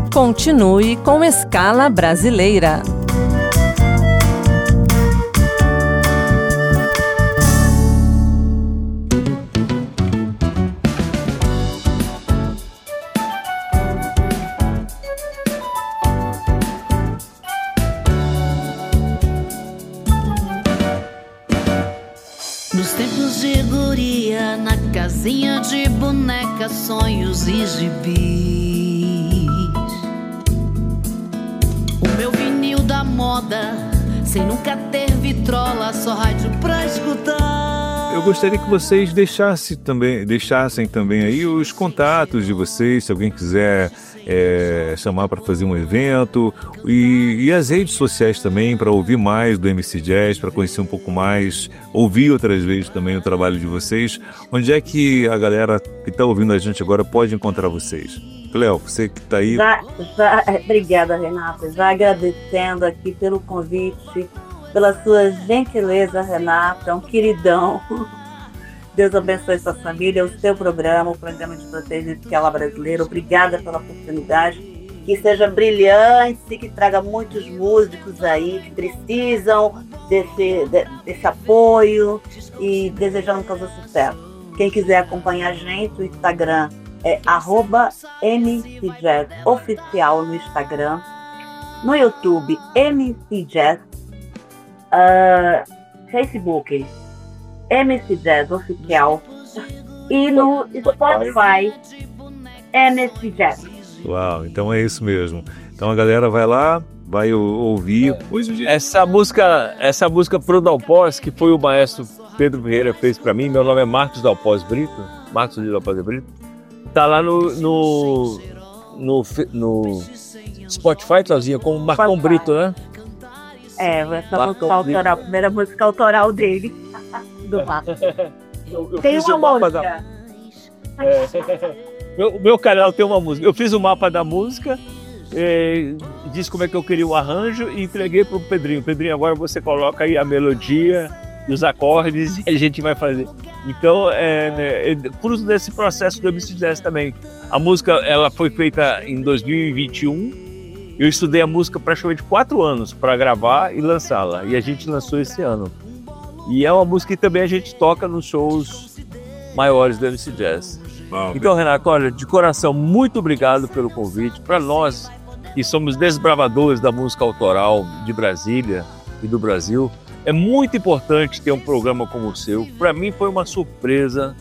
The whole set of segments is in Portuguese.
Continue com Escala Brasileira. Nos tempos de guria, na casinha de boneca, sonhos e gibis. O meu vinil da moda, sem nunca ter vitrola, só rádio pra escutar. Eu gostaria que vocês deixassem também aí os contatos de vocês, se alguém quiser chamar para fazer um evento, e as redes sociais também, para ouvir mais do MC Jazz, para conhecer um pouco mais, ouvir outras vezes também o trabalho de vocês. Onde é que a galera que está ouvindo a gente agora pode encontrar vocês? Cléo, você que está aí. Obrigada, Renata. Já agradecendo aqui pelo convite, pela sua gentileza, Renata, um queridão. Deus abençoe sua família, o seu programa, o programa de vocês de Escala Brasileira. Obrigada pela oportunidade. Que seja brilhante, que traga muitos músicos aí que precisam desse apoio, e desejando todo sucesso. Quem quiser acompanhar a gente, o Instagram é @MCJazzOficial no Instagram. No YouTube, MC Jazz. Facebook, MC Jazz Oficial. E no Spotify, MC Jazz. Uau, então é isso mesmo. Então a galera vai lá, vai ouvir. Essa música pro Dalpós, que foi o maestro Pedro Vieira fez para mim. Meu nome é Marcos Dalpós Brito. Marcos de Dalpós Brito. Tá lá no Spotify, Clauzinha, como Marcão Brito, né? Essa música autoral, a primeira música autoral dele, do Marcos. Tem uma música. Meu canal tem uma música. Eu fiz o mapa da música, disse como é que eu queria o arranjo e entreguei pro Pedrinho. Pedrinho, agora você coloca aí a melodia e os acordes e a gente vai fazer. Então, fruto desse processo do MC Jazz também. A música ela foi feita em 2021. Eu estudei a música praticamente 4 anos para gravar e lançá-la. E a gente lançou esse ano. E é uma música que também a gente toca nos shows maiores do MC Jazz. Então, Renato, olha, de coração, muito obrigado pelo convite. Para nós, que somos desbravadores da música autoral de Brasília e do Brasil, é muito importante ter um programa como o seu. Para mim foi uma surpresa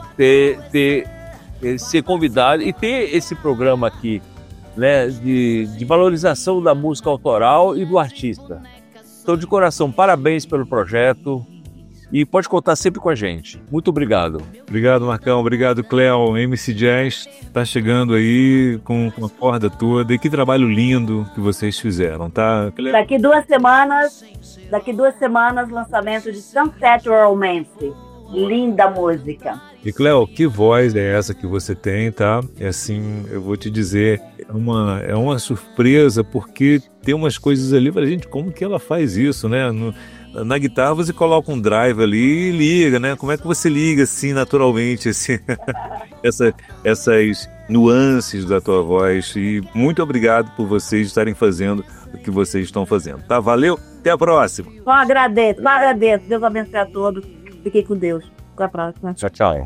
ser convidado e ter esse programa aqui, né, de valorização da música autoral e do artista. Então, de coração, parabéns pelo projeto e pode contar sempre com a gente. Muito obrigado. Obrigado, Marcão. Obrigado, Cléo. MC Jazz está chegando aí com a corda toda. E que trabalho lindo que vocês fizeram, tá? Cléo? Daqui duas semanas, lançamento de Sunset Romance. Linda música. E, Cléo, que voz é essa que você tem, tá? É assim, eu vou te dizer, é uma surpresa, porque tem umas coisas ali, pra gente, como que ela faz isso, né? Na guitarra você coloca um drive ali e liga, né? Como é que você liga, assim, naturalmente, assim, essas nuances da tua voz? E muito obrigado por vocês estarem fazendo o que vocês estão fazendo, tá? Valeu, até a próxima. Só agradeço. Deus abençoe a todos. Fiquem com Deus. Até a próxima. Tchau, tchau.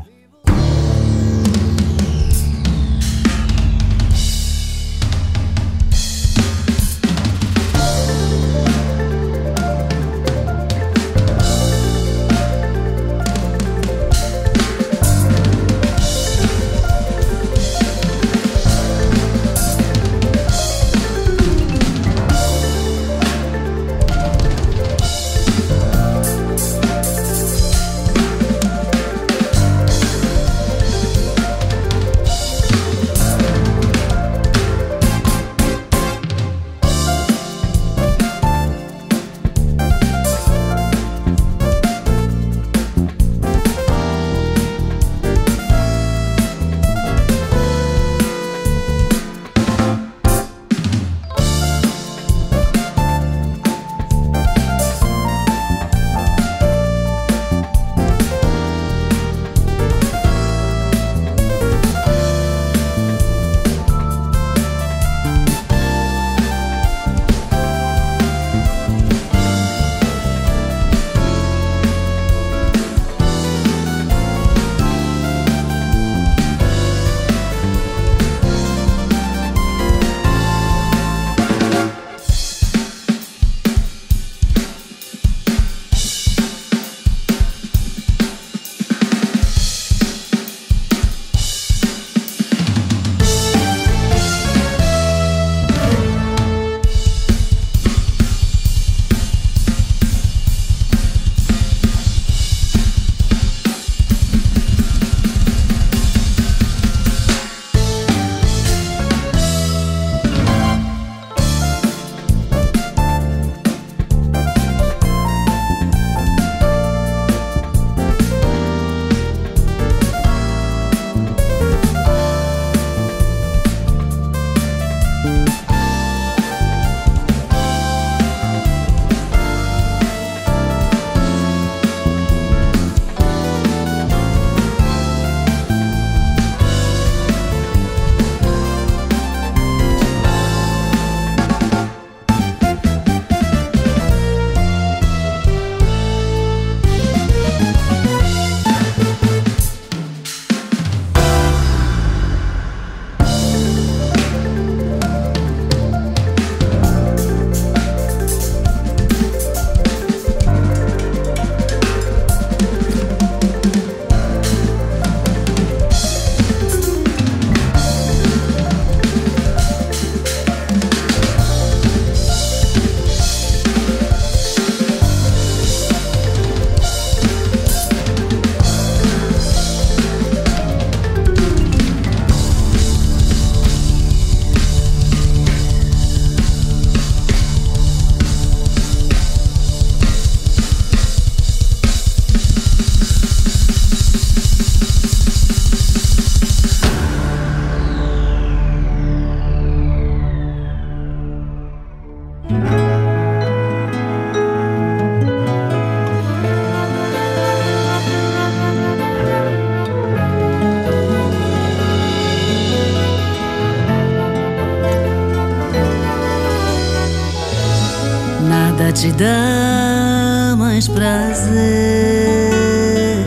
te dar mais prazer,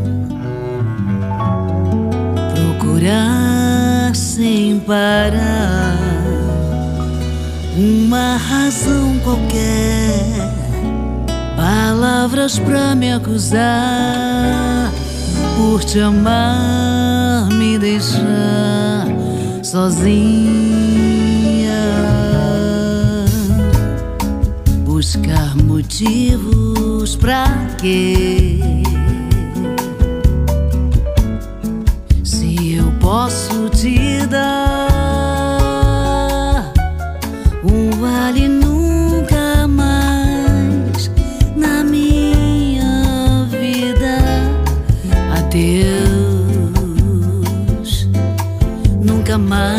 procurar sem parar uma razão qualquer, palavras pra me acusar, por te amar me deixar sozinha, buscar motivos pra quê? Se eu posso te dar um vale nunca mais na minha vida, adeus, nunca mais.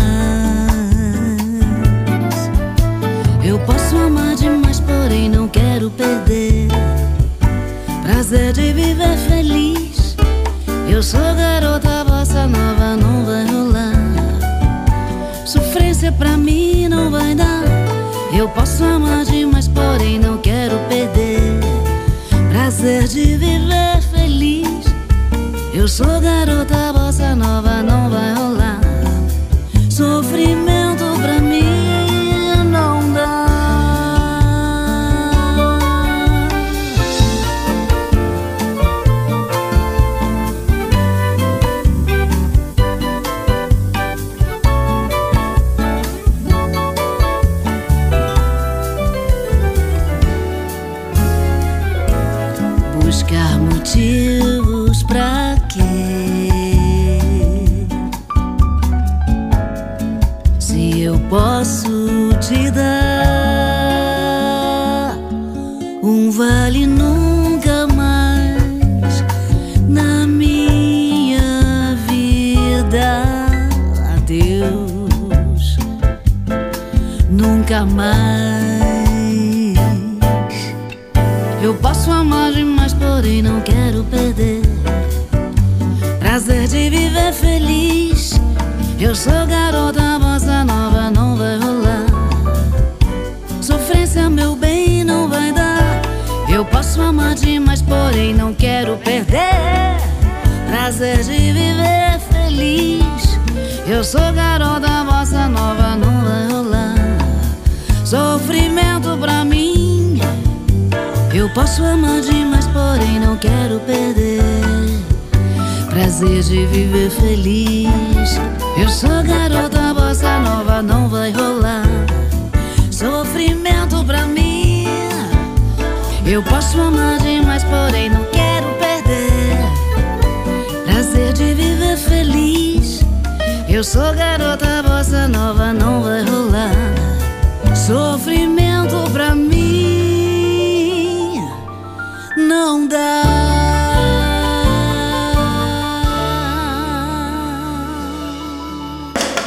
Eu posso amar demais, porém não quero perder prazer de viver feliz. Eu sou garota, bossa nova, não vai rolar. Sofrência pra mim não vai dar. Eu posso amar demais, porém não quero perder prazer de viver feliz. Eu sou garota, bossa nova, não vai rolar. Sofrimento pra mim não dá. Buscar motivos pra quê? Se eu posso te dar um vale nunca mais na minha vida, adeus, nunca mais. Eu posso amar demais, porém não quero perder prazer de viver feliz. Eu sou garota, bossa nova, não vai rolar. Sofrência, meu bem, não vai dar. Eu posso amar demais, porém não quero perder prazer de viver feliz. Eu sou garota, bossa nova, não vai rolar. Sofrimento pra mim. Eu posso amar demais, porém não quero perder prazer de viver feliz. Eu sou garota, bossa nova, não vai rolar. Sofrimento pra mim. Eu posso amar demais, porém não quero perder prazer de viver feliz. Eu sou garota, bossa nova, não vai rolar. Sofrimento pra mim não dá.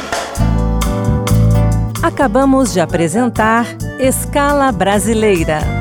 Acabamos de apresentar Escala Brasileira.